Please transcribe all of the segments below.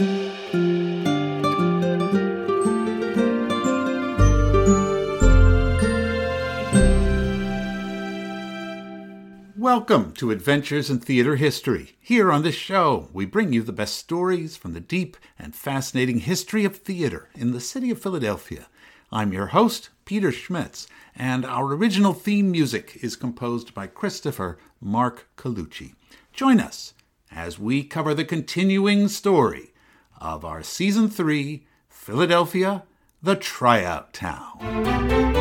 Welcome to Adventures in Theater History. Here on this show, we bring you the best stories from the deep and fascinating history of theater in the city of Philadelphia. I'm your host, Peter Schmitz, and our original theme music is composed by Christopher Mark Colucci. Join us as we cover the continuing story of our Season 3, Philadelphia, the Tryout Town.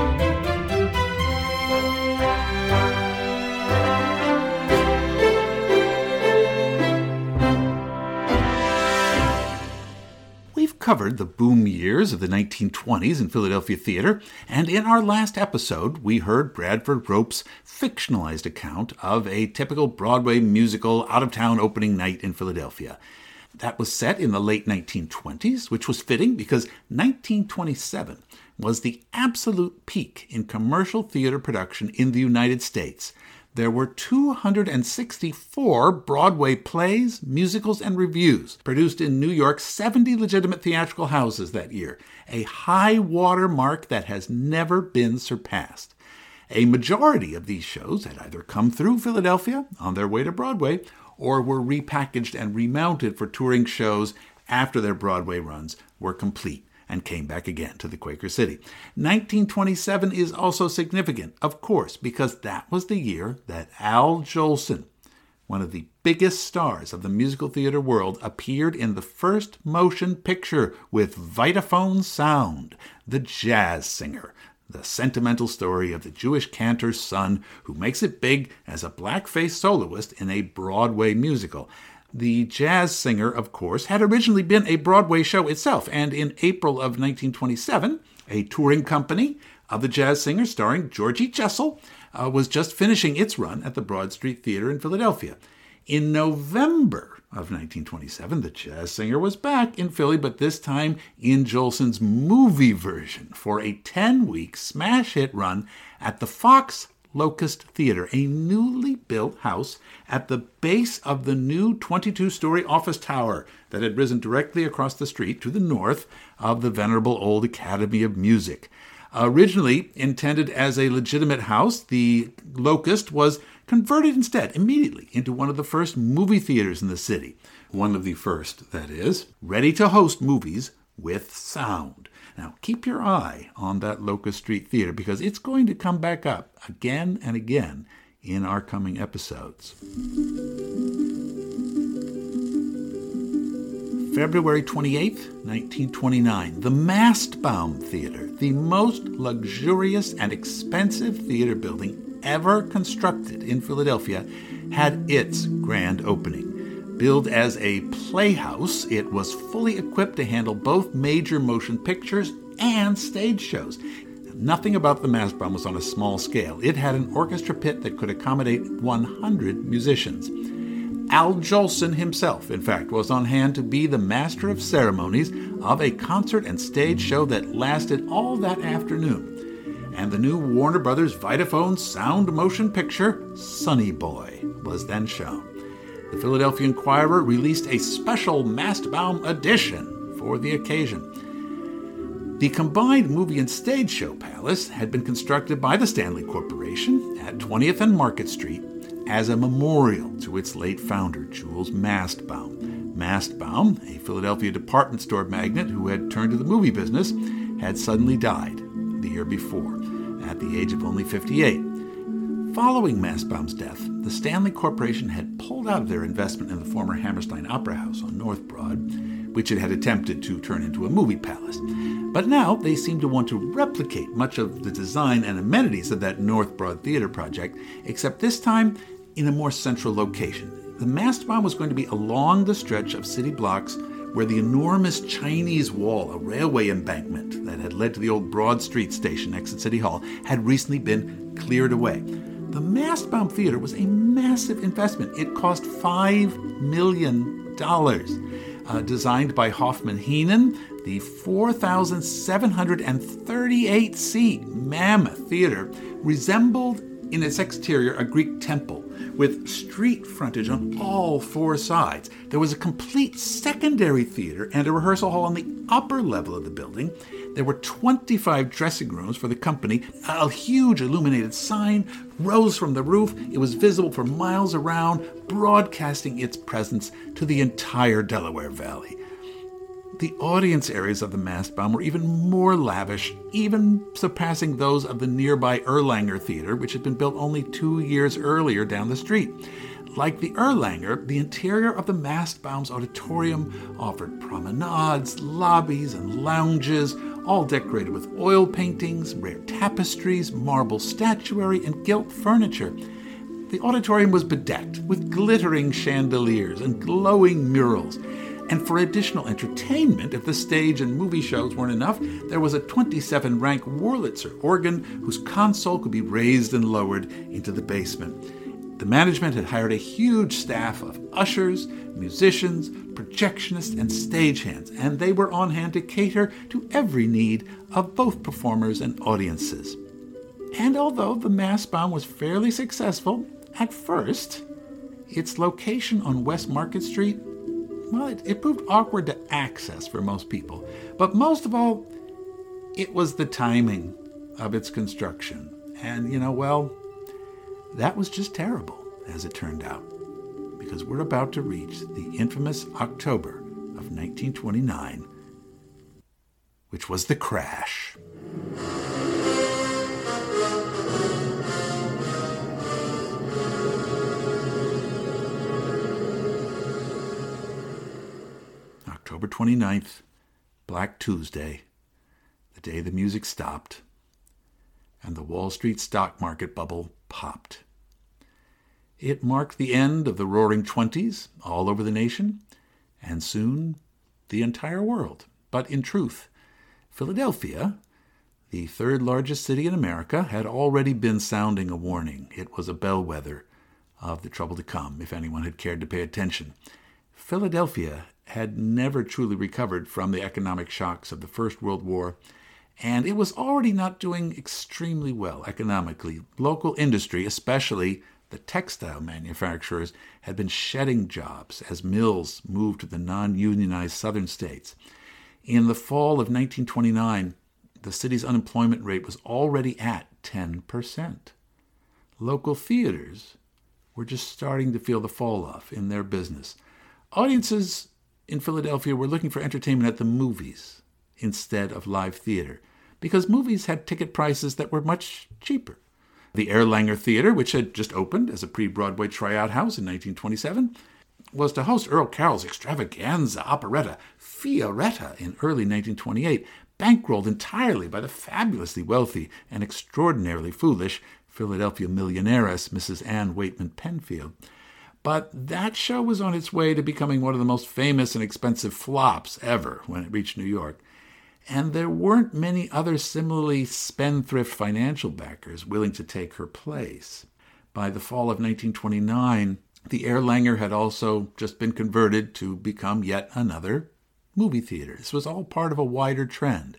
We've covered the boom years of the 1920s in Philadelphia theater, and in our last episode, we heard Bradford Rope's fictionalized account of a typical Broadway musical out-of-town opening night in Philadelphia. That was set in the late 1920s, which was fitting because 1927 was the absolute peak in commercial theater production in the United States. There were 264 Broadway plays, musicals, and revues produced in New York's 70 legitimate theatrical houses that year, a high water mark that has never been surpassed. A majority of these shows had either come through Philadelphia on their way to Broadway or were repackaged and remounted for touring shows after their Broadway runs were complete and came back again to the Quaker City. 1927 is also significant, of course, because that was the year that Al Jolson, one of the biggest stars of the musical theater world, appeared in the first motion picture with Vitaphone sound, The Jazz Singer, the sentimental story of the Jewish cantor's son who makes it big as a blackface soloist in a Broadway musical. The Jazz Singer, of course, had originally been a Broadway show itself, and in April of 1927, a touring company of The Jazz Singer starring Georgie Jessel was just finishing its run at the Broad Street Theater in Philadelphia. In November of 1927, The Jazz Singer was back in Philly, but this time in Jolson's movie version for a 10-week smash hit run at the Fox Locust Theater, a newly built house at the base of the new 22-story office tower that had risen directly across the street to the north of the venerable old Academy of Music. Originally intended as a legitimate house, the Locust was converted instead immediately into one of the first movie theaters in the city. One of the first, that is, ready to host movies with sound. Now, keep your eye on that Locust Street Theater because it's going to come back up again and again in our coming episodes. February 28th, 1929, the Mastbaum Theater, the most luxurious and expensive theater building ever constructed in Philadelphia, had its grand opening. Billed as a playhouse, it was fully equipped to handle both major motion pictures and stage shows. Nothing about the Mastbaum was on a small scale. It had an orchestra pit that could accommodate 100 musicians. Al Jolson himself, in fact, was on hand to be the master of ceremonies of a concert and stage show that lasted all that afternoon. And the new Warner Brothers Vitaphone sound motion picture, Sonny Boy, was then shown. The Philadelphia Inquirer released a special Mastbaum edition for the occasion. The combined movie and stage show palace had been constructed by the Stanley Corporation at 20th and Market Street as a memorial to its late founder, Jules Mastbaum. Mastbaum, a Philadelphia department store magnate who had turned to the movie business, had suddenly died the year before, at the age of only 58. Following Mastbaum's death, the Stanley Corporation had pulled out of their investment in the former Hammerstein Opera House on North Broad, which it had attempted to turn into a movie palace. But now they seemed to want to replicate much of the design and amenities of that North Broad Theater project, except this time in a more central location. The Mastbaum was going to be along the stretch of city blocks where the enormous Chinese Wall, a railway embankment that had led to the old Broad Street station next to City Hall, had recently been cleared away. The Mastbaum Theater was a massive investment. It cost $5 million. Designed by Hoffman Heenan, the 4,738-seat Mammoth Theater resembled In its exterior, a Greek temple with street frontage on all four sides. There was a complete secondary theater and a rehearsal hall on the upper level of the building. There were 25 dressing rooms for the company. A huge illuminated sign rose from the roof. It was visible for miles around, broadcasting its presence to the entire Delaware Valley. The audience areas of the Mastbaum were even more lavish, even surpassing those of the nearby Erlanger Theater, which had been built only 2 years earlier down the street. Like the Erlanger, the interior of the Mastbaum's auditorium offered promenades, lobbies, and lounges, all decorated with oil paintings, rare tapestries, marble statuary, and gilt furniture. The auditorium was bedecked with glittering chandeliers and glowing murals. And for additional entertainment, if the stage and movie shows weren't enough, there was a 27-rank Wurlitzer organ whose console could be raised and lowered into the basement. The management had hired a huge staff of ushers, musicians, projectionists, and stagehands, and they were on hand to cater to every need of both performers and audiences. And although the Mastbaum was fairly successful at first, its location on West Market Street, well, it proved awkward to access for most people. But most of all, it was the timing of its construction. And, that was just terrible, as it turned out. Because we're about to reach the infamous October of 1929, which was the crash. October 29th, Black Tuesday, the day the music stopped, and the Wall Street stock market bubble popped. It marked the end of the Roaring Twenties all over the nation, and soon the entire world. But in truth, Philadelphia, the third largest city in America, had already been sounding a warning. It was a bellwether of the trouble to come, if anyone had cared to pay attention. Philadelphia had never truly recovered from the economic shocks of the First World War, and it was already not doing extremely well economically. Local industry, especially the textile manufacturers, had been shedding jobs as mills moved to the non-unionized southern states. In the fall of 1929, the city's unemployment rate was already at 10%. Local theaters were just starting to feel the fall-off in their business. Audiences in Philadelphia were looking for entertainment at the movies instead of live theater, because movies had ticket prices that were much cheaper. The Erlanger Theater, which had just opened as a pre-Broadway tryout house in 1927, was to host Earl Carroll's extravaganza operetta Fioretta in early 1928, bankrolled entirely by the fabulously wealthy and extraordinarily foolish Philadelphia millionairess Mrs. Anne Waitman Penfield. But that show was on its way to becoming one of the most famous and expensive flops ever when it reached New York. And there weren't many other similarly spendthrift financial backers willing to take her place. By the fall of 1929, the Erlanger had also just been converted to become yet another movie theater. This was all part of a wider trend.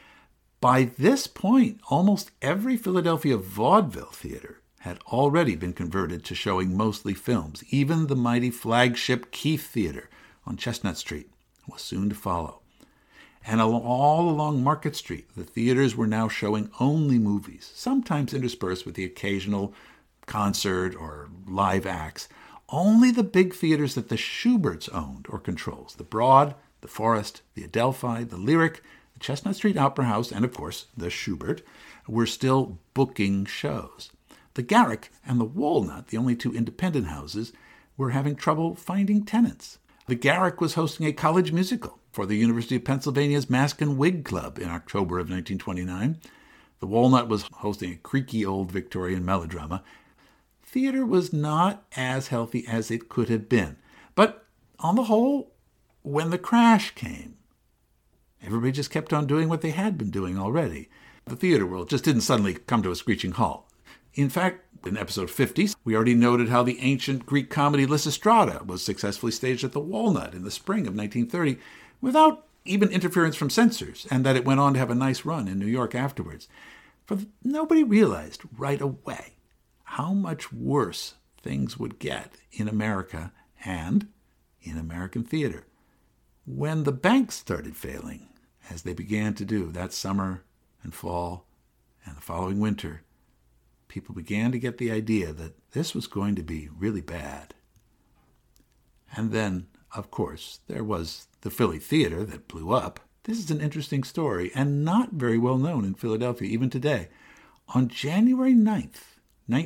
By this point, almost every Philadelphia vaudeville theater had already been converted to showing mostly films. Even the mighty flagship Keith Theater on Chestnut Street was soon to follow. And all along Market Street, the theaters were now showing only movies, sometimes interspersed with the occasional concert or live acts. Only the big theaters that the Shuberts owned or controls, the Broad, the Forest, the Adelphi, the Lyric, the Chestnut Street Opera House, and of course the Shubert, were still booking shows. The Garrick and the Walnut, the only two independent houses, were having trouble finding tenants. The Garrick was hosting a college musical for the University of Pennsylvania's Mask and Wig Club in October of 1929. The Walnut was hosting a creaky old Victorian melodrama. Theater was not as healthy as it could have been. But on the whole, when the crash came, everybody just kept on doing what they had been doing already. The theater world just didn't suddenly come to a screeching halt. In fact, in episode 50, we already noted how the ancient Greek comedy Lysistrata was successfully staged at the Walnut in the spring of 1930 without even interference from censors, and that it went on to have a nice run in New York afterwards. For nobody realized right away how much worse things would get in America and in American theater. When the banks started failing, as they began to do that summer and fall and the following winter, people began to get the idea that this was going to be really bad. And then, of course, there was the Philly Theater that blew up. This is an interesting story and not very well known in Philadelphia even today. On January 9th,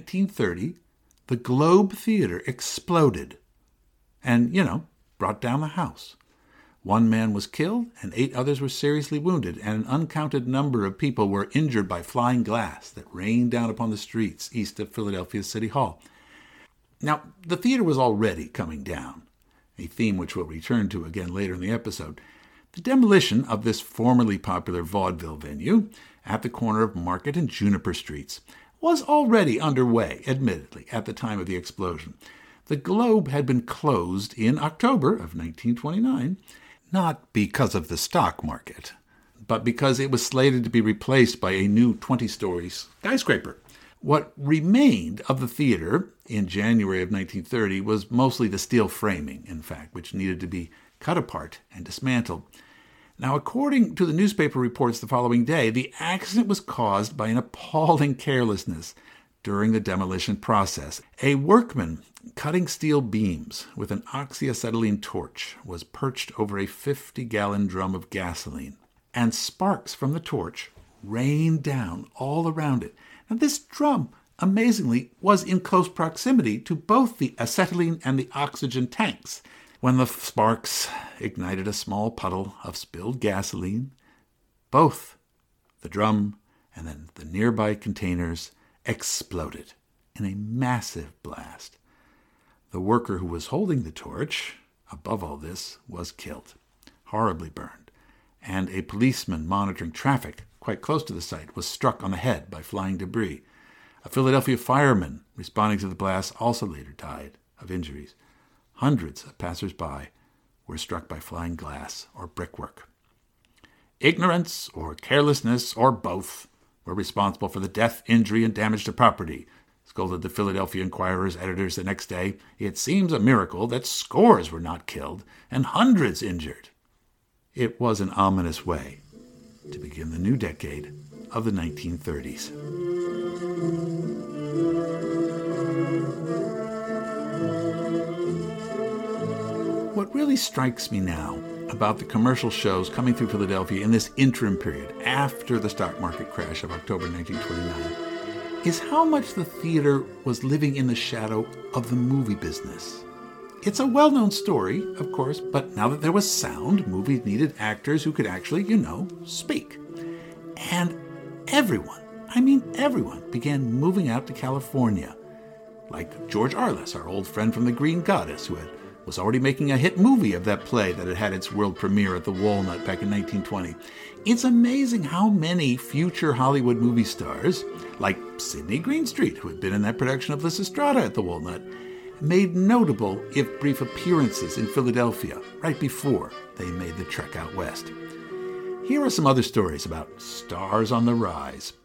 1930, the Globe Theater exploded and, brought down the house. 1 man was killed and 8 others were seriously wounded, and an uncounted number of people were injured by flying glass that rained down upon the streets east of Philadelphia's City Hall. Now, the theater was already coming down, a theme which we'll return to again later in the episode. The demolition of this formerly popular vaudeville venue at the corner of Market and Juniper Streets was already underway, admittedly, at the time of the explosion. The Globe had been closed in October of 1929, not because of the stock market, but because it was slated to be replaced by a new 20-story skyscraper. What remained of the theater in January of 1930 was mostly the steel framing, in fact, which needed to be cut apart and dismantled. Now, according to the newspaper reports the following day, the accident was caused by an appalling carelessness during the demolition process. A workman cutting steel beams with an oxyacetylene torch was perched over a 50-gallon drum of gasoline, and sparks from the torch rained down all around it. Now, this drum, amazingly, was in close proximity to both the acetylene and the oxygen tanks. When the sparks ignited a small puddle of spilled gasoline, both the drum and then the nearby containers exploded in a massive blast. The worker who was holding the torch, above all this, was killed, horribly burned, and a policeman monitoring traffic quite close to the site was struck on the head by flying debris. A Philadelphia fireman responding to the blast also later died of injuries. Hundreds of passers-by were struck by flying glass or brickwork. Ignorance or carelessness or both were responsible for the death, injury, and damage to property, scolded the Philadelphia Inquirer's editors the next day. It seems a miracle that scores were not killed and hundreds injured. It was an ominous way to begin the new decade of the 1930s. What really strikes me now about the commercial shows coming through Philadelphia in this interim period after the stock market crash of October 1929 is how much the theater was living in the shadow of the movie business. It's a well-known story, of course, but now that there was sound, movies needed actors who could actually, speak. And everyone began moving out to California, like George Arliss, our old friend from The Green Goddess, who was already making a hit movie of that play that had had its world premiere at the Walnut back in 1920. It's amazing how many future Hollywood movie stars, like Sidney Greenstreet, who had been in that production of Lysistrata at the Walnut, made notable, if brief, appearances in Philadelphia right before they made the trek out west. Here are some other stories about stars on the rise.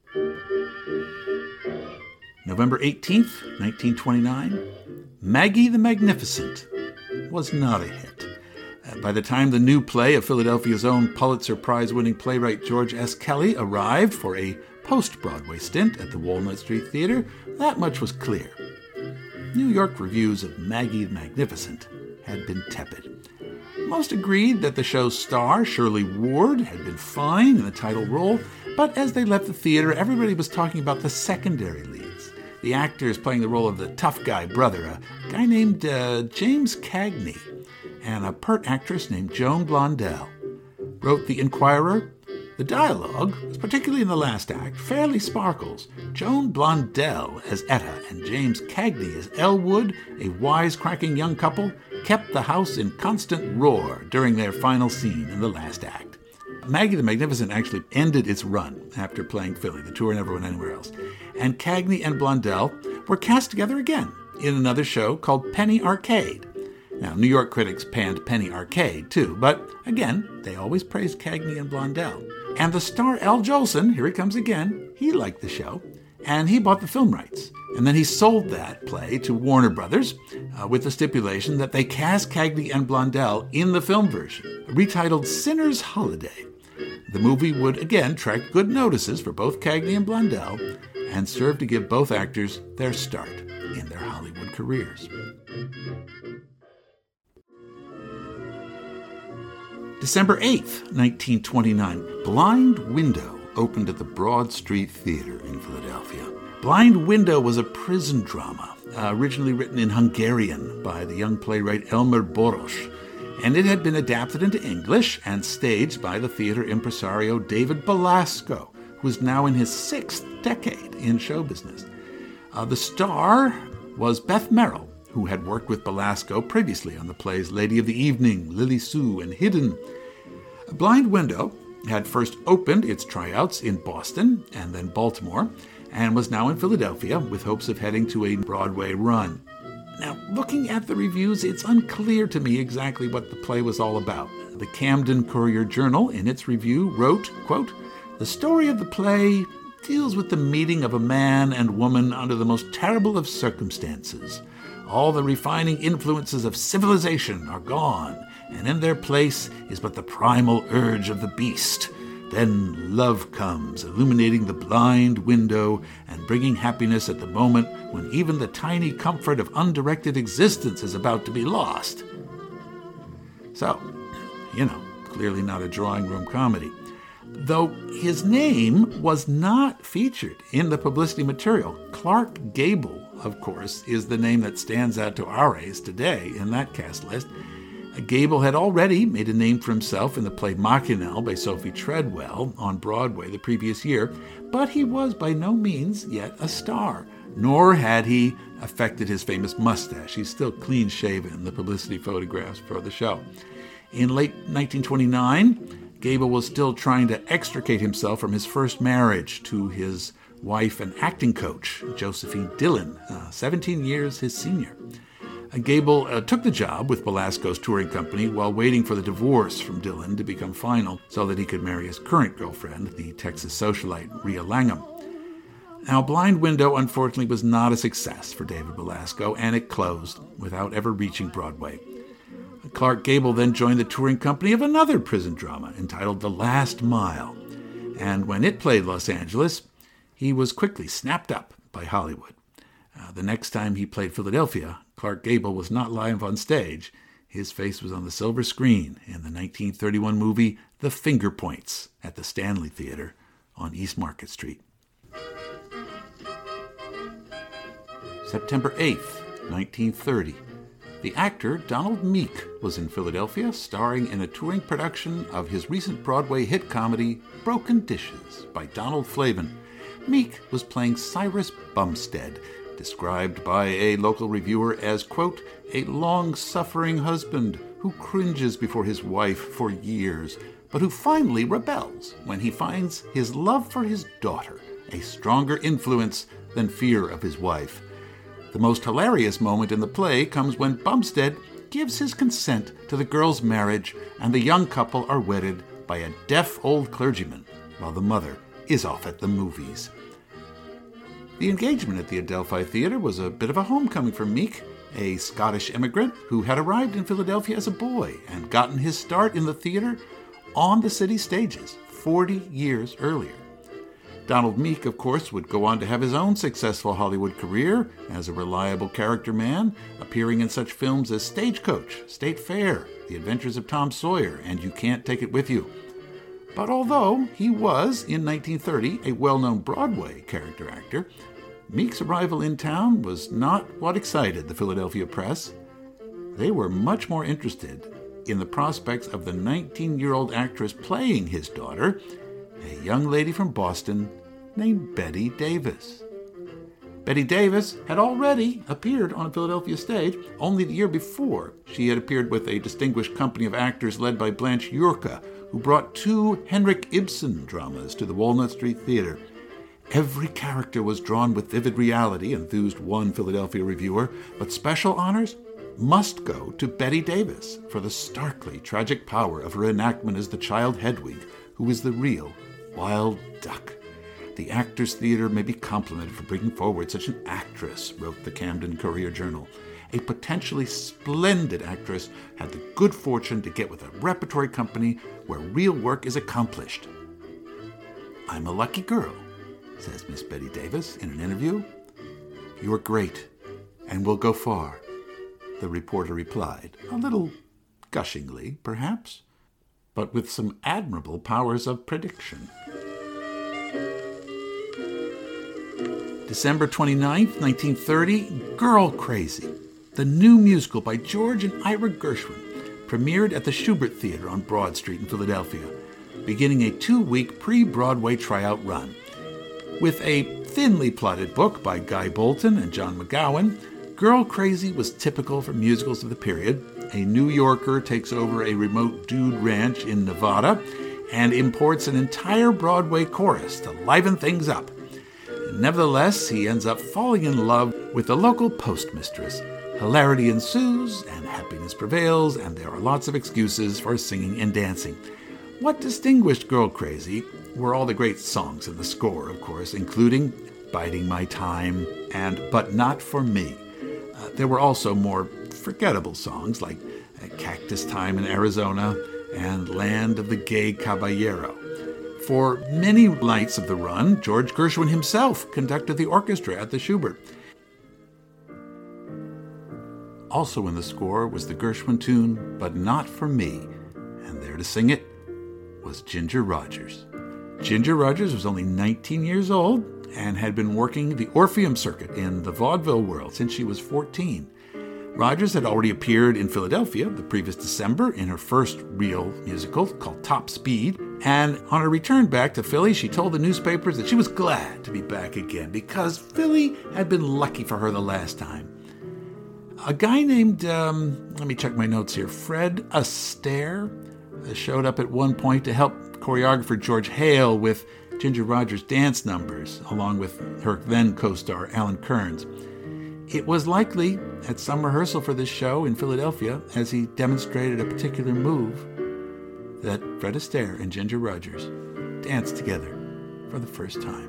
November 18th, 1929, Maggie the Magnificent was not a hit. By the time the new play of Philadelphia's own Pulitzer Prize-winning playwright George S. Kelly arrived for a post-Broadway stint at the Walnut Street Theater, that much was clear. New York reviews of Maggie the Magnificent had been tepid. Most agreed that the show's star, Shirley Ward, had been fine in the title role, but as they left the theater, everybody was talking about the secondary leads. The actors playing the role of the tough guy brother, a guy named James Cagney, and a pert actress named Joan Blondell. Wrote the Inquirer, the dialogue, particularly in the last act, fairly sparkles. Joan Blondell as Etta and James Cagney as Elwood, a wisecracking young couple, kept the house in constant roar during their final scene in the last act. Maggie the Magnificent actually ended its run after playing Philly. The tour never went anywhere else. And Cagney and Blondell were cast together again in another show called Penny Arcade. Now, New York critics panned Penny Arcade, too, but again, they always praised Cagney and Blondell. And the star Al Jolson, here he comes again, he liked the show, and he bought the film rights. And then he sold that play to Warner Brothers with the stipulation that they cast Cagney and Blondell in the film version, retitled Sinner's Holiday. The movie would again attract good notices for both Cagney and Blondell and serve to give both actors their start in their Hollywood careers. December 8th, 1929, Blind Window opened at the Broad Street Theater in Philadelphia. Blind Window was a prison drama, originally written in Hungarian by the young playwright Elmer Boros, and it had been adapted into English and staged by the theater impresario David Belasco, who is now in his 6th decade in show business. The star was Beth Merrill, who had worked with Belasco previously on the plays Lady of the Evening, Lily Sue, and Hidden. Blind Window had first opened its tryouts in Boston and then Baltimore, and was now in Philadelphia with hopes of heading to a Broadway run. Now, looking at the reviews, it's unclear to me exactly what the play was all about. The Camden Courier-Journal, in its review, wrote, quote, "The story of the play deals with the meeting of a man and woman under the most terrible of circumstances. All the refining influences of civilization are gone, and in their place is but the primal urge of the beast. Then love comes, illuminating the blind window and bringing happiness at the moment when even the tiny comfort of undirected existence is about to be lost." So, clearly not a drawing room comedy. Though his name was not featured in the publicity material, Clark Gable, of course, is the name that stands out to our eyes today in that cast list. Gable had already made a name for himself in the play Machinelle by Sophie Treadwell on Broadway the previous year, but he was by no means yet a star, nor had he affected his famous mustache. He's still clean-shaven in the publicity photographs for the show. In late 1929, Gable was still trying to extricate himself from his first marriage to his wife and acting coach, Josephine Dillon, 17 years his senior. Gable took the job with Belasco's touring company while waiting for the divorce from Dillon to become final so that he could marry his current girlfriend, the Texas socialite Rhea Langham. Now, Blind Window, unfortunately, was not a success for David Belasco, and it closed without ever reaching Broadway. Clark Gable then joined the touring company of another prison drama entitled The Last Mile, and when it played Los Angeles, he was quickly snapped up by Hollywood. The next time he played Philadelphia, Clark Gable was not live on stage. His face was on the silver screen in the 1931 movie The Finger Points at the Stanley Theater on East Market Street. September 8th, 1930. The actor Donald Meek was in Philadelphia, starring in a touring production of his recent Broadway hit comedy, Broken Dishes, by Donald Flavin. Meek was playing Cyrus Bumstead, described by a local reviewer as, quote, "a long-suffering husband who cringes before his wife for years, but who finally rebels when he finds his love for his daughter a stronger influence than fear of his wife." The most hilarious moment in the play comes when Bumstead gives his consent to the girl's marriage and the young couple are wedded by a deaf old clergyman while the mother is off at the movies. The engagement at the Adelphi Theater was a bit of a homecoming for Meek, a Scottish immigrant who had arrived in Philadelphia as a boy and gotten his start in the theater on the city stages 40 years earlier. Donald Meek, of course, would go on to have his own successful Hollywood career as a reliable character man, appearing in such films as Stagecoach, State Fair, The Adventures of Tom Sawyer, and You Can't Take It With You. But although he was, in 1930, a well-known Broadway character actor, Meek's arrival in town was not what excited the Philadelphia press. They were much more interested in the prospects of the 19-year-old actress playing his daughter, a young lady from Boston named Bette Davis. Bette Davis had already appeared on a Philadelphia stage. Only the year before, she had appeared with a distinguished company of actors led by Blanche Yurka, who brought 2 Henrik Ibsen dramas to the Walnut Street Theater. Every character was drawn with vivid reality, enthused one Philadelphia reviewer, but special honors must go to Bette Davis for the starkly tragic power of her enactment as the child Hedwig, who is the real wild duck. The Actors Theater may be complimented for bringing forward such an actress, wrote the Camden Courier-Journal. A potentially splendid actress had the good fortune to get with a repertory company where real work is accomplished. I'm a lucky girl, says Miss Betty Davis in an interview. You're great and will go far, the reporter replied, a little gushingly, perhaps, but with some admirable powers of prediction. December 29th, 1930, Girl Crazy, the new musical by George and Ira Gershwin, premiered at the Shubert Theater on Broad Street in Philadelphia, beginning a 2-week pre-Broadway tryout run. With a thinly plotted book by Guy Bolton and John McGowan, Girl Crazy was typical for musicals of the period. A New Yorker takes over a remote dude ranch in Nevada and imports an entire Broadway chorus to liven things up. Nevertheless, he ends up falling in love with the local postmistress. Hilarity ensues, and happiness prevails, and there are lots of excuses for singing and dancing. What distinguished Girl Crazy were all the great songs in the score, of course, including Biding My Time and But Not For Me. There were also more forgettable songs like Cactus Time in Arizona and Land of the Gay Caballero. For many nights of the run, George Gershwin himself conducted the orchestra at the Shubert. Also in the score was the Gershwin tune, But Not For Me, and there to sing it was Ginger Rogers. Ginger Rogers was only 19 years old and had been working the Orpheum circuit in the vaudeville world since she was 14. Rogers had already appeared in Philadelphia the previous December in her first real musical called Top Speed, and on her return back to Philly, she told the newspapers that she was glad to be back again because Philly had been lucky for her the last time. A guy named, let me check my notes here, Fred Astaire showed up at one point to help choreographer George Hale with Ginger Rogers' dance numbers, along with her then co-star Alan Kearns. It was likely at some rehearsal for this show in Philadelphia, as he demonstrated a particular move, that Fred Astaire and Ginger Rogers danced together for the first time.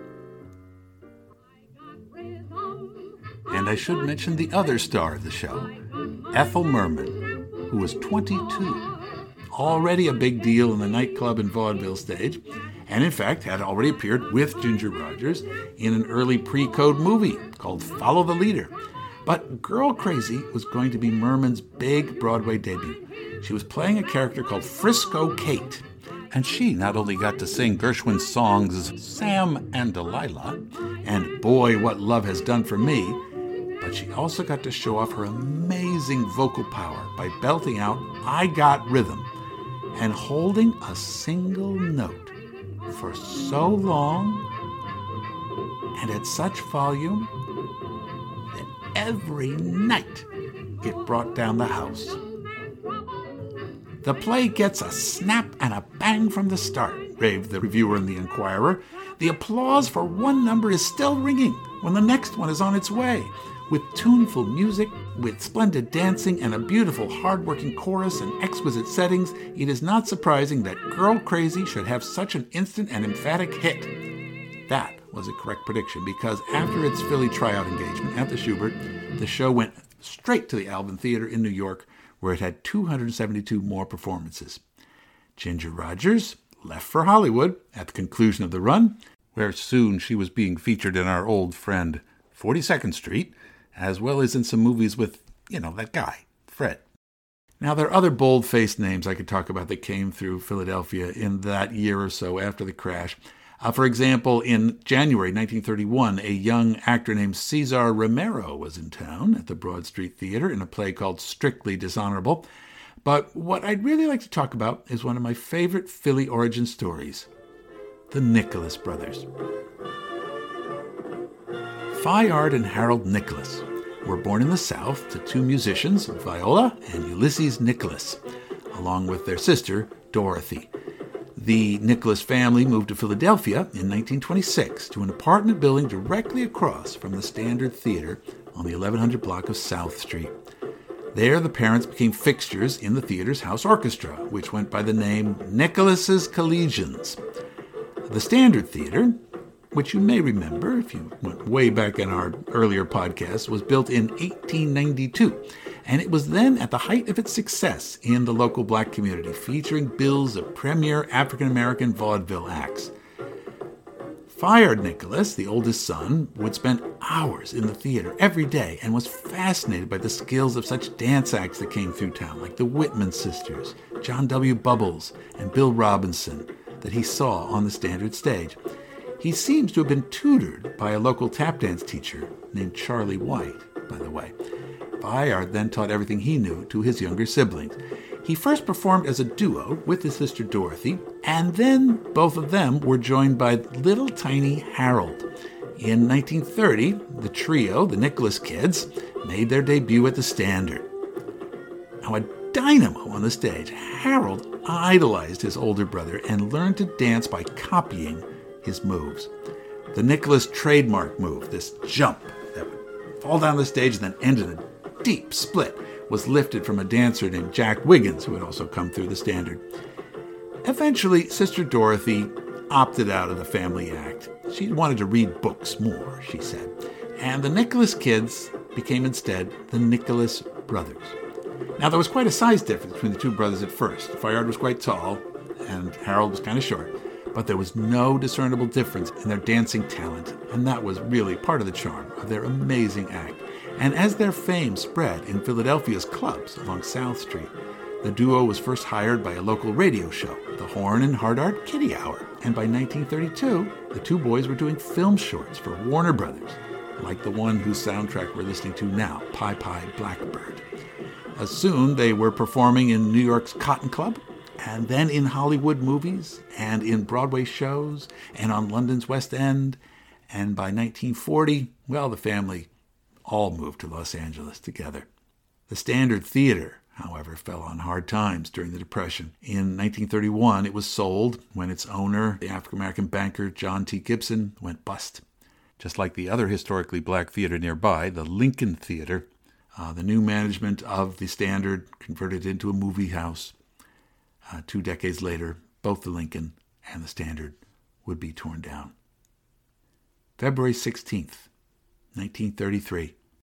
And I should mention the other star of the show, Ethel Merman, who was 22, already a big deal in the nightclub and vaudeville stage, and in fact had already appeared with Ginger Rogers in an early pre-code movie called Follow the Leader. But Girl Crazy was going to be Merman's big Broadway debut. She was playing a character called Frisco Kate, and she not only got to sing Gershwin's songs Sam and Delilah and Boy, What Love Has Done For Me, but she also got to show off her amazing vocal power by belting out I Got Rhythm and holding a single note for so long and at such volume that every night it brought down the house. The play gets a snap and a bang from the start, raved the reviewer in the Enquirer. The applause for one number is still ringing when the next one is on its way. With tuneful music, with splendid dancing, and a beautiful, hard-working chorus and exquisite settings, it is not surprising that Girl Crazy should have such an instant and emphatic hit. That was a correct prediction, because after its Philly tryout engagement at the Shubert, the show went straight to the Alvin Theater in New York, where it had 272 more performances. Ginger Rogers left for Hollywood at the conclusion of the run, where soon she was being featured in our old friend 42nd Street, as well as in some movies with, that guy, Fred. Now, there are other bold-faced names I could talk about that came through Philadelphia in that year or so after the crash. For example, in January 1931, a young actor named Cesar Romero was in town at the Broad Street Theater in a play called Strictly Dishonorable. But what I'd really like to talk about is one of my favorite Philly origin stories, the Nicholas brothers. Fayard and Harold Nicholas were born in the South to two musicians, Viola and Ulysses Nicholas, along with their sister, Dorothy. The Nicholas family moved to Philadelphia in 1926 to an apartment building directly across from the Standard Theater on the 1100 block of South Street. There, the parents became fixtures in the theater's house orchestra, which went by the name Nicholas's Collegians. The Standard Theater, which you may remember if you went way back in our earlier podcast, was built in 1892. And it was then at the height of its success in the local black community, featuring bills of premier African-American vaudeville acts. Fired Nicholas, the oldest son, would spend hours in the theater every day and was fascinated by the skills of such dance acts that came through town, like the Whitman sisters, John W. Bubbles, and Bill Robinson, that he saw on the Standard stage. He seems to have been tutored by a local tap dance teacher named Charlie White, by the way. Fired then taught everything he knew to his younger siblings. He first performed as a duo with his sister Dorothy, and then both of them were joined by little tiny Harold. In 1930, the trio, the Nicholas Kids, made their debut at the Standard. Now, a dynamo on the stage, Harold idolized his older brother and learned to dance by copying his moves. The Nicholas trademark move, this jump that would fall down the stage and then end in a deep split, was lifted from a dancer named Jack Wiggins, who had also come through the Standard. Eventually, Sister Dorothy opted out of the family act. She wanted to read books more, she said. And the Nicholas Kids became instead the Nicholas Brothers. Now, there was quite a size difference between the two brothers at first. Fired was quite tall, and Harold was kind of short. But there was no discernible difference in their dancing talent, and that was really part of the charm of their amazing act. And as their fame spread in Philadelphia's clubs along South Street, the duo was first hired by a local radio show, the Horn and Hardart Kitty Hour. And by 1932, the two boys were doing film shorts for Warner Brothers, like the one whose soundtrack we're listening to now, Pie Pie Blackbird. Soon they were performing in New York's Cotton Club, and then in Hollywood movies, and in Broadway shows, and on London's West End. And by 1940, well, the family all moved to Los Angeles together. The Standard Theater, however, fell on hard times during the Depression. In 1931, it was sold when its owner, the African-American banker John T. Gibson, went bust. Just like the other historically black theater nearby, the Lincoln Theater, the new management of the Standard converted it into a movie house. 2 decades later, both the Lincoln and the Standard would be torn down. February 16th, 1933.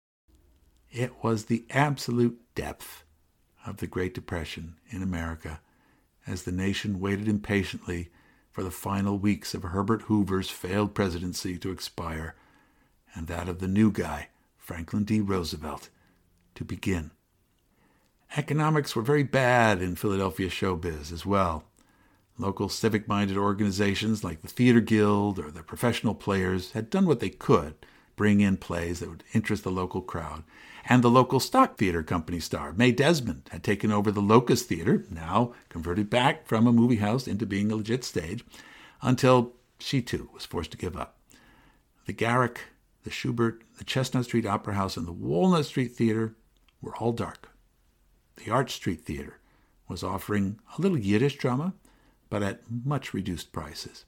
It was the absolute depth of the Great Depression in America as the nation waited impatiently for the final weeks of Herbert Hoover's failed presidency to expire and that of the new guy, Franklin D. Roosevelt, to begin. Economics were very bad in Philadelphia showbiz as well. Local civic-minded organizations like the Theater Guild or the Professional Players had done what they could, bring in plays that would interest the local crowd. And the local stock theater company star, Mae Desmond, had taken over the Locust Theater, now converted back from a movie house into being a legit stage, until she too was forced to give up. The Garrick, the Schubert, the Chestnut Street Opera House, and the Walnut Street Theater were all dark. The Arch Street Theater was offering a little Yiddish drama, but at much reduced prices.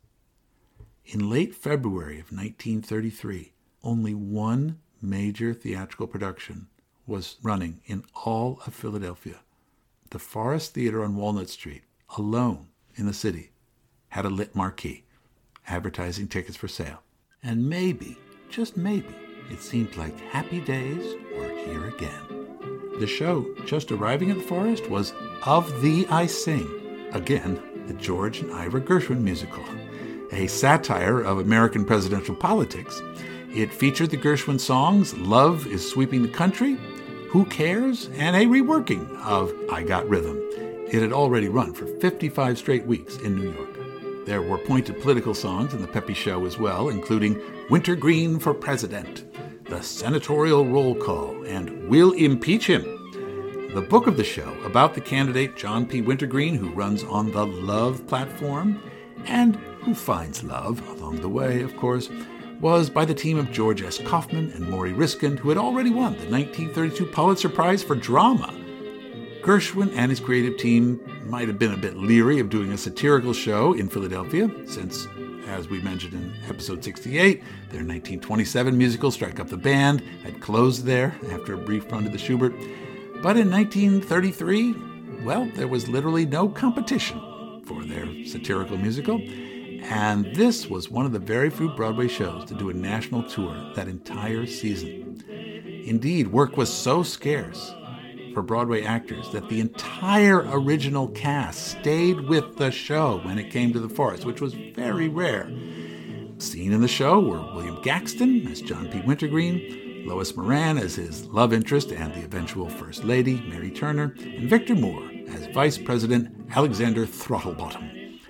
In late February of 1933, only one major theatrical production was running in all of Philadelphia. The Forest Theater on Walnut Street, alone in the city, had a lit marquee, advertising tickets for sale. And maybe, just maybe, it seemed like happy days were here again. The show just arriving at the Forest was Of Thee I Sing, again, the George and Ira Gershwin musical, a satire of American presidential politics. It featured the Gershwin songs Love is Sweeping the Country, Who Cares, and a reworking of I Got Rhythm. It had already run for 55 straight weeks in New York. There were pointed political songs in the peppy show as well, including Wintergreen for President, The Senatorial Roll Call, and We'll Impeach Him. The book of the show about the candidate John P. Wintergreen, who runs on the Love platform, and who finds love along the way, of course, was by the team of George S. Kaufman and Maury Riskind, who had already won the 1932 Pulitzer Prize for Drama. Gershwin and his creative team might have been a bit leery of doing a satirical show in Philadelphia, since, as we mentioned in episode 68, their 1927 musical Strike Up the Band had closed there after a brief run to the Schubert. But in 1933, well, there was literally no competition for their satirical musical, And this was one of the very few Broadway shows to do a national tour that entire season. Indeed, work was so scarce for Broadway actors that the entire original cast stayed with the show when it came to the forest, which was very rare. Seen in the show were William Gaxton as John P. Wintergreen, Lois Moran as his love interest and the eventual First Lady, Mary Turner, and Victor Moore as Vice President Alexander Throttlebottom.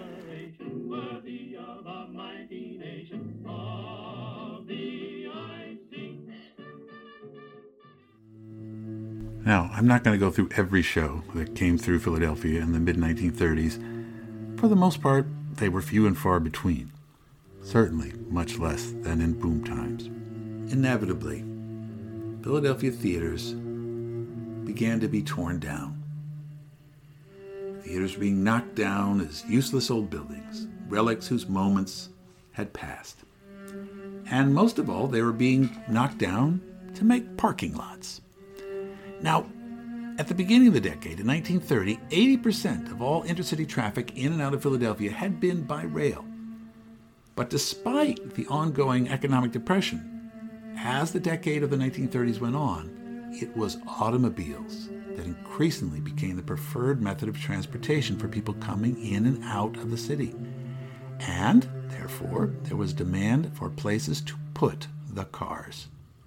Now, I'm not going to go through every show that came through Philadelphia in the mid-1930s. For the most part, they were few and far between. Certainly much less than in boom times. Inevitably, Philadelphia theaters began to be torn down. Theaters were being knocked down as useless old buildings, relics whose moments had passed. And most of all, they were being knocked down to make parking lots. Now, at the beginning of the decade, in 1930, 80% of all intercity traffic in and out of Philadelphia had been by rail. But despite the ongoing economic depression, as the decade of the 1930s went on, it was automobiles that increasingly became the preferred method of transportation for people coming in and out of the city. And, therefore, there was demand for places to put the cars.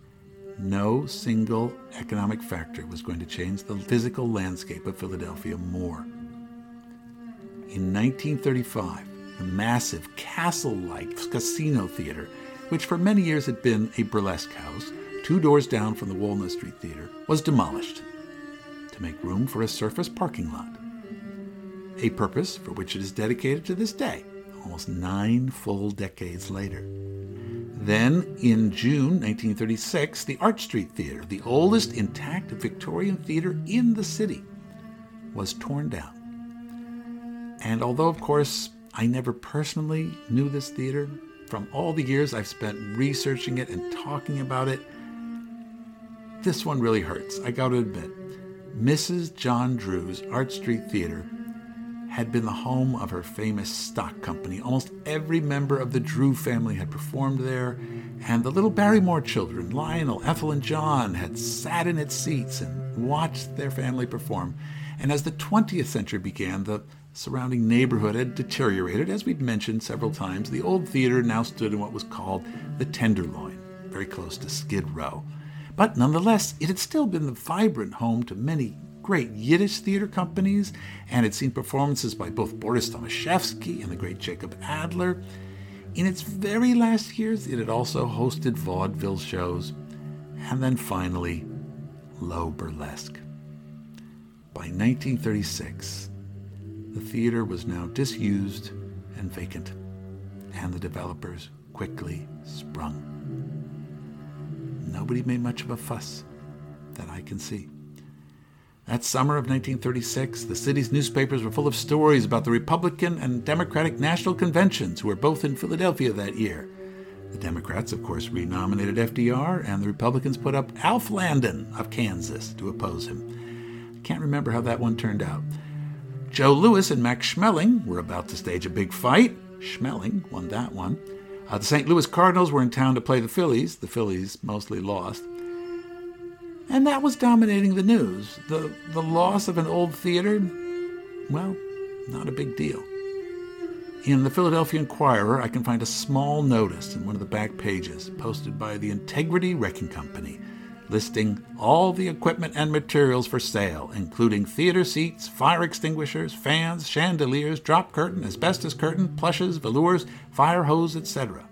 No single economic factor was going to change the physical landscape of Philadelphia more. In 1935, the massive castle-like Casino Theater, which for many years had been a burlesque house, 2 doors down from the Walnut Street Theater, was demolished to make room for a surface parking lot, a purpose for which it is dedicated to this day, almost 9 full decades later. Then, in June 1936, the Arch Street Theater, the oldest intact Victorian theater in the city, was torn down. And although, of course, I never personally knew this theater, from all the years I've spent researching it and talking about it, this one really hurts, I got to admit. Mrs. John Drew's Arch Street Theater had been the home of her famous stock company. Almost every member of the Drew family had performed there, and the little Barrymore children, Lionel, Ethel, and John, had sat in its seats and watched their family perform. And as the 20th century began, the surrounding neighborhood had deteriorated. As we've mentioned several times, the old theater now stood in what was called the Tenderloin, very close to Skid Row. But nonetheless, it had still been the vibrant home to many great Yiddish theater companies, and had seen performances by both Boris Tomaszewski and the great Jacob Adler. In its very last years, it had also hosted vaudeville shows, and then finally, low burlesque. By 1936, the theater was now disused and vacant, and the developers quickly sprung. Nobody made much of a fuss that I can see. That summer of 1936, the city's newspapers were full of stories about the Republican and Democratic National Conventions, who were both in Philadelphia that year. The Democrats, of course, renominated FDR, and the Republicans put up Alf Landon of Kansas to oppose him. I can't remember how that one turned out. Joe Louis and Max Schmeling were about to stage a big fight. Schmeling won that one. The St. Louis Cardinals were in town to play the Phillies. The Phillies mostly lost. And that was dominating the news. The loss of an old theater, well, not a big deal. In the Philadelphia Inquirer, I can find a small notice in one of the back pages posted by the Integrity Wrecking Company, listing all the equipment and materials for sale, including theater seats, fire extinguishers, fans, chandeliers, drop curtain, asbestos curtain, plushes, velours, fire hose, etc.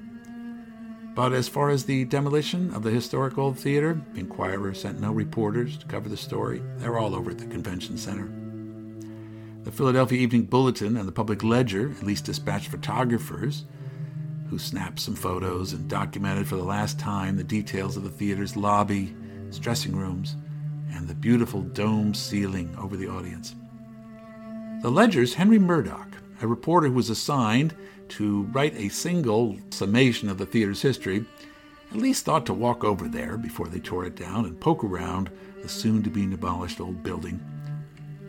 But as far as the demolition of the historic old theater, the Inquirer sent no reporters to cover the story. They were all over at the convention center. The Philadelphia Evening Bulletin and the Public Ledger at least dispatched photographers who snapped some photos and documented for the last time the details of the theater's lobby, its dressing rooms, and the beautiful dome ceiling over the audience. The Ledger's Henry Murdoch, a reporter who was assigned to write a single summation of the theater's history, at least thought to walk over there before they tore it down and poke around the soon-to-be-demolished old building.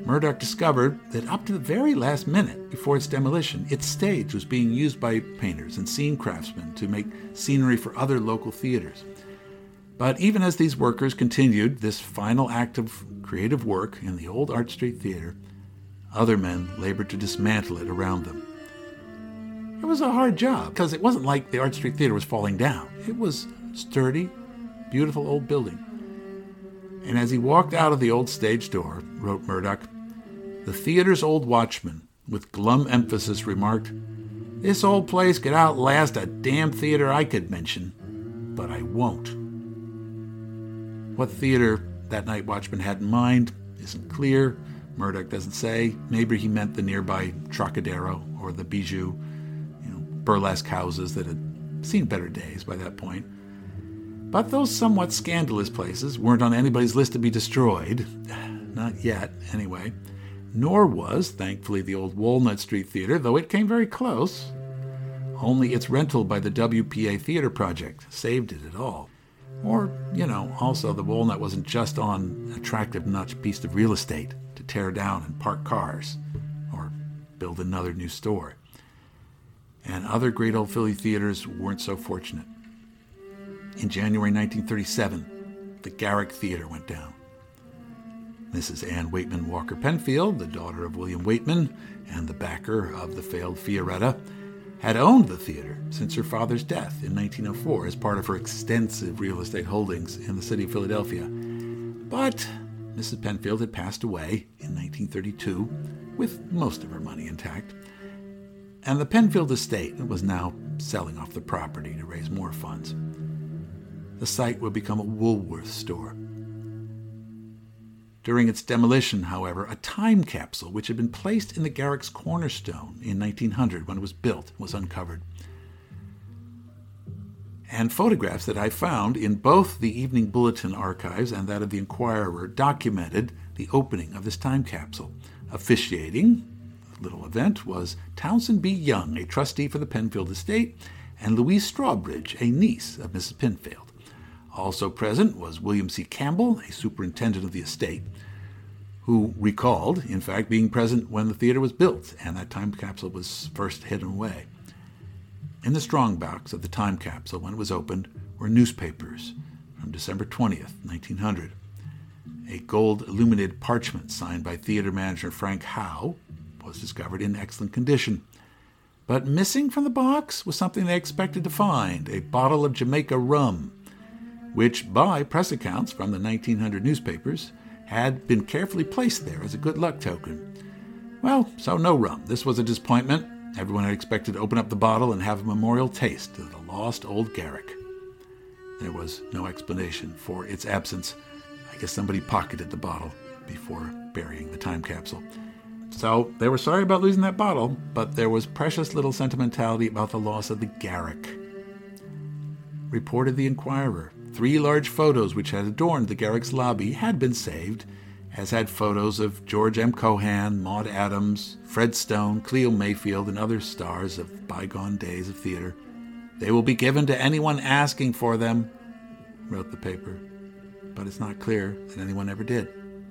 Murdoch discovered that up to the very last minute before its demolition, its stage was being used by painters and scene craftsmen to make scenery for other local theaters. But even as these workers continued this final act of creative work in the old Arch Street Theater, other men labored to dismantle it around them. It was a hard job, because it wasn't like the Arch Street Theater was falling down. It was a sturdy, beautiful old building. And as he walked out of the old stage door, wrote Murdoch, the theater's old watchman, with glum emphasis, remarked, "This old place could outlast a damn theater I could mention, but I won't." What theater that night watchman had in mind isn't clear. Murdoch doesn't say. Maybe he meant the nearby Trocadero or the Bijou, burlesque houses that had seen better days by that point. But those somewhat scandalous places weren't on anybody's list to be destroyed. Not yet, anyway. Nor was, thankfully, the old Walnut Street Theater, though it came very close. Only its rental by the WPA Theater Project saved it at all. Or, also the Walnut wasn't just on an attractive notch piece of real estate to tear down and park cars or build another new store. And other great old Philly theaters weren't so fortunate. In January 1937, the Garrick Theater went down. Mrs. Ann Waitman Walker Penfield, the daughter of William Waitman and the backer of the failed Fioretta, had owned the theater since her father's death in 1904 as part of her extensive real estate holdings in the city of Philadelphia. But Mrs. Penfield had passed away in 1932 with most of her money intact, and the Penfield estate was now selling off the property to raise more funds. The site would become a Woolworth store. During its demolition, however, a time capsule which had been placed in the Garrick's cornerstone in 1900 when it was built was uncovered. And photographs that I found in both the Evening Bulletin archives and that of the Inquirer documented the opening of this time capsule. Officiating the little event was Townsend B. Young, a trustee for the Penfield estate, and Louise Strawbridge, a niece of Mrs. Penfield. Also present was William C. Campbell, a superintendent of the estate, who recalled, in fact, being present when the theater was built and that time capsule was first hidden away. In the strongbox of the time capsule, when it was opened, were newspapers from December 20th, 1900. A gold-illuminated parchment signed by theater manager Frank Howe was discovered in excellent condition. But missing from the box was something they expected to find, a bottle of Jamaica rum, which, by press accounts from the 1900 newspapers, had been carefully placed there as a good luck token. Well, so no rum. This was a disappointment. Everyone had expected to open up the bottle and have a memorial taste of the lost old Garrick. There was no explanation for its absence. I guess somebody pocketed the bottle before burying the time capsule. So they were sorry about losing that bottle, but there was precious little sentimentality about the loss of the Garrick. Reported the Inquirer. 3 large photos which had adorned the Garrick's lobby had been saved, as had photos of George M. Cohan, Maude Adams, Fred Stone, Cleo Mayfield, and other stars of bygone days of theater. They will be given to anyone asking for them, wrote the paper, but it's not clear that anyone ever did.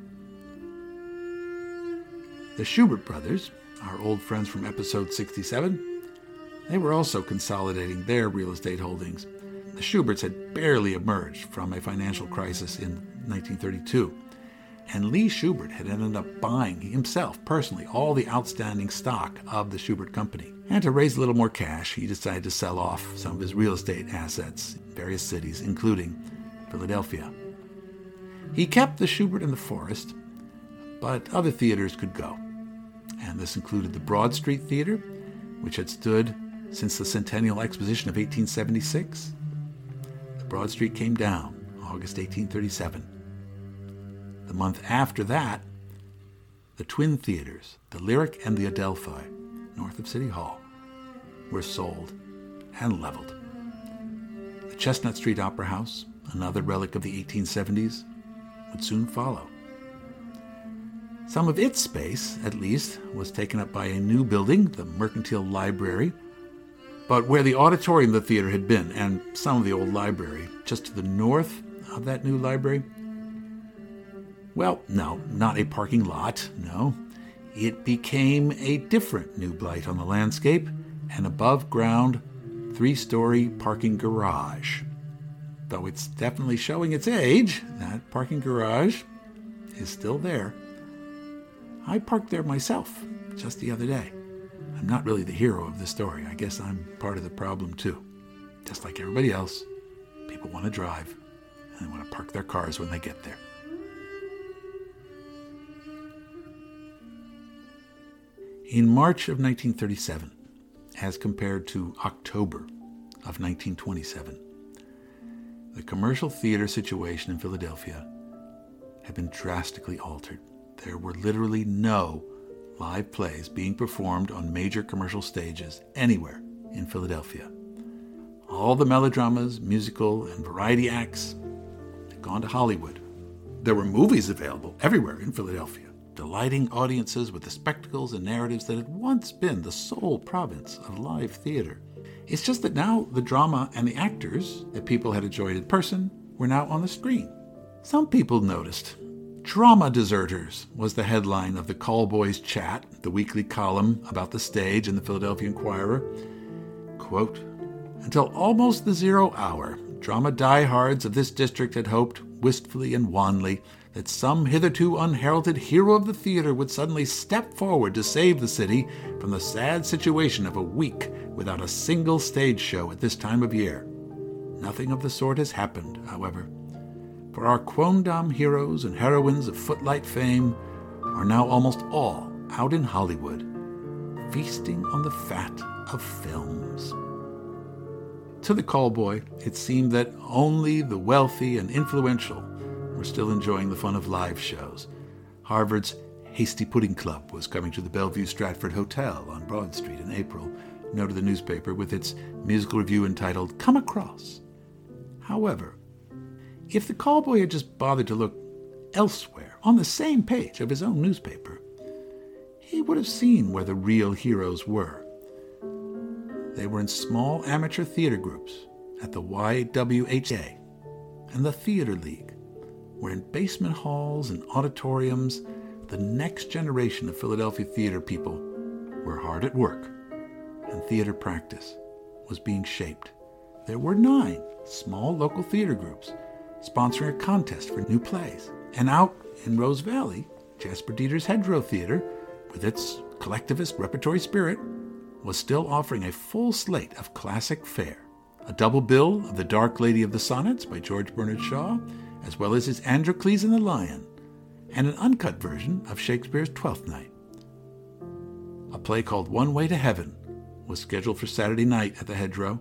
The Shubert brothers, our old friends from episode 67, they were also consolidating their real estate holdings. The Shuberts had barely emerged from a financial crisis in 1932, and Lee Shubert had ended up buying himself personally all the outstanding stock of the Shubert Company. And to raise a little more cash, he decided to sell off some of his real estate assets in various cities, including Philadelphia. He kept the Shubert in the Forest, but other theaters could go. And this included the Broad Street Theater, which had stood since the Centennial Exposition of 1876. Broad Street came down August 1837. The month after that, the twin theaters, the Lyric and the Adelphi, north of City Hall, were sold and leveled. The Chestnut Street Opera House, another relic of the 1870s, would soon follow. Some of its space, at least, was taken up by a new building, the Mercantile Library, but where the auditorium of the theater had been, and some of the old library, just to the north of that new library, Well, no, not a parking lot, no. It became a different new blight on the landscape, an above-ground, 3-story parking garage. Though it's definitely showing its age, that parking garage is still there. I parked there myself just the other day. I'm not really the hero of the story. I guess I'm part of the problem too. Just like everybody else, people want to drive and they want to park their cars when they get there. In March of 1937, as compared to October of 1927, the commercial theater situation in Philadelphia had been drastically altered. There were literally no live plays being performed on major commercial stages anywhere in Philadelphia. All the melodramas, musical, and variety acts had gone to Hollywood. There were movies available everywhere in Philadelphia, delighting audiences with the spectacles and narratives that had once been the sole province of live theater. It's just that now the drama and the actors that people had enjoyed in person were now on the screen. Some people noticed. Drama Deserters was the headline of the Callboys Chat, the weekly column about the stage in the Philadelphia Inquirer. Quote, "Until almost the 0 hour, drama diehards of this district had hoped, wistfully and wanly, that some hitherto unheralded hero of the theater would suddenly step forward to save the city from the sad situation of a week without a single stage show at this time of year. Nothing of the sort has happened, however, for our quondam heroes and heroines of footlight fame are now almost all out in Hollywood, feasting on the fat of films." To the callboy, it seemed that only the wealthy and influential were still enjoying the fun of live shows. Harvard's Hasty Pudding Club was coming to the Bellevue Stratford Hotel on Broad Street in April, noted the newspaper with its musical review entitled "Come Across." However, if the callboy had just bothered to look elsewhere on the same page of his own newspaper, he would have seen where the real heroes were. They were in small amateur theater groups at the YWHA and the Theater League, where in basement halls and auditoriums, the next generation of Philadelphia theater people were hard at work, and theater practice was being shaped. There were 9 small local theater groups sponsoring a contest for new plays. And out in Rose Valley, Jasper Dieter's Hedgerow Theater, with its collectivist repertory spirit, was still offering a full slate of classic fare. A double bill of The Dark Lady of the Sonnets by George Bernard Shaw, as well as his Androcles and the Lion, and an uncut version of Shakespeare's Twelfth Night. A play called One Way to Heaven was scheduled for Saturday night at the Hedgerow.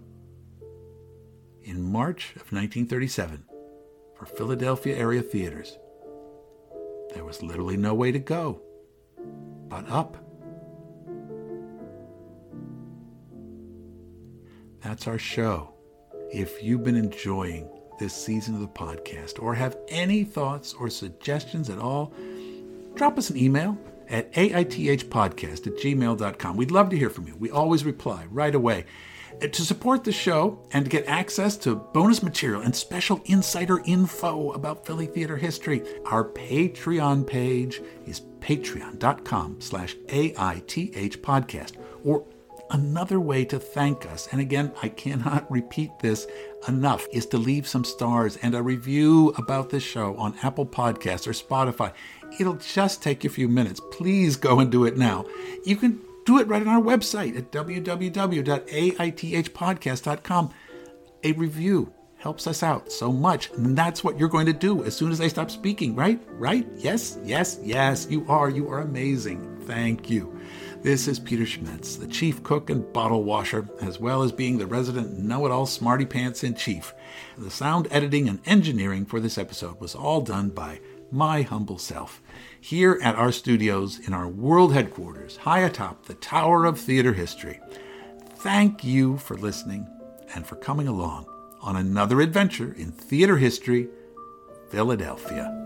In March of 1937, for Philadelphia area theaters, there was literally no way to go but up. That's our show. If you've been enjoying this season of the podcast or have any thoughts or suggestions at all, drop us an email at aithpodcast@gmail.com. We'd love to hear from you. We always reply right away. To support the show and to get access to bonus material and special insider info about Philly theater history, our Patreon page is patreon.com/AITH podcast. Or another way to thank us, and again, I cannot repeat this enough, is to leave some stars and a review about this show on Apple Podcasts or Spotify. It'll just take you a few minutes. Please go and do it now. You can do it right on our website at www.aithpodcast.com. A review helps us out so much, and that's what you're going to do as soon as I stop speaking, right? Right? Yes, yes, yes, you are. You are amazing. Thank you. This is Peter Schmitz, the chief cook and bottle washer, as well as being the resident know-it-all smarty pants in chief. The sound editing and engineering for this episode was all done by my humble self, here at our studios in our world headquarters, high atop the Tower of Theater History. Thank you for listening and for coming along on another adventure in theater history, Philadelphia.